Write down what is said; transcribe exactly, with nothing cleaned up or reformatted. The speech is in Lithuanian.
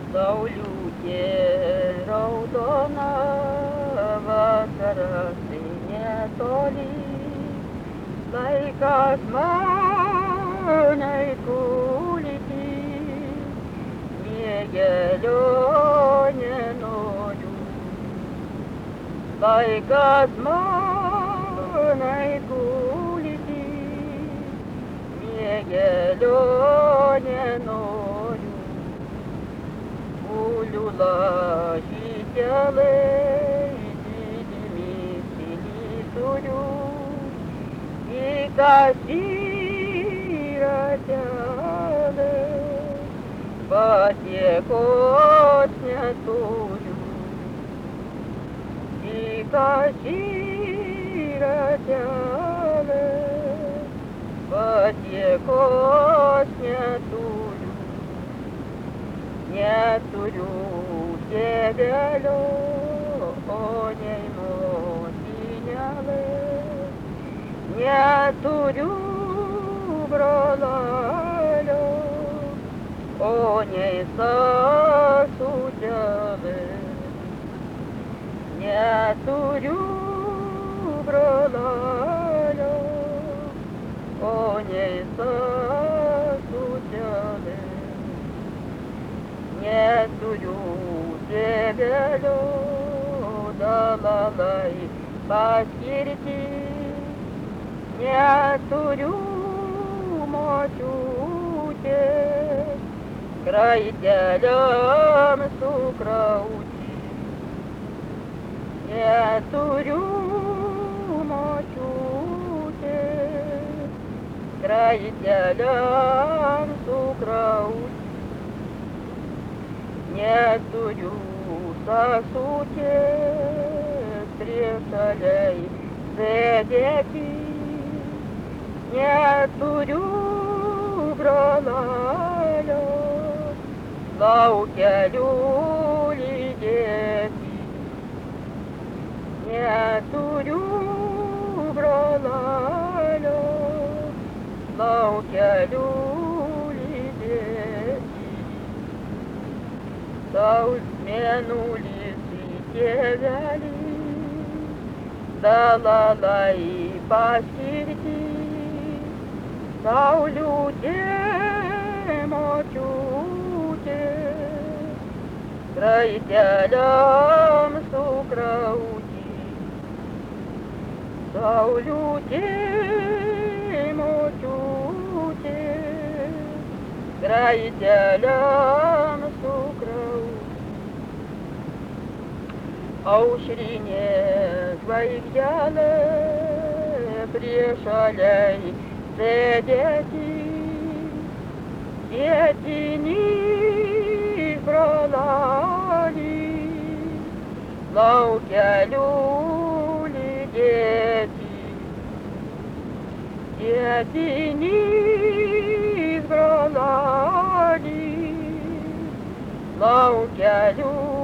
Sauliukė raudona, vakaras tai netoli, laikas manai gulti, miegelio nenoriu. Laikas manai gulti, miegelio nenoriu. Guliu lažytelėj, didymį turiu, į kasyrą telė, patiekos neturiu. Į kasyrą telė, patiekos neturiu. Neturiu tėvelio, o nei motinėlės, neturiu brolelio, o nei sesutėlės, neturiu brolelio, o nei sesutėlės. Neturiu tėvelio, dalalai paskirti, neturiu močiutės, kraiteliam sukrauti. Neturiu močiutės, kraiteliam sukrauti. Neturiu sesutės, priešaliai sėdėti, neturiu brolelio, laukeliu lydėti. Neturiu brolelio, laukeliu Saul mėnulis į tėvelį, dalalai paskirti, Sauliukė močiutė, kraiteliam sukrauti. Sauliukė močiutė, kraiteliam sukrauti. Aušrinė žvaigždelė priešaliai sėdėti, sėtinys brolelį, laukeliu lydėti. Sėtinys brolelį, laukeliu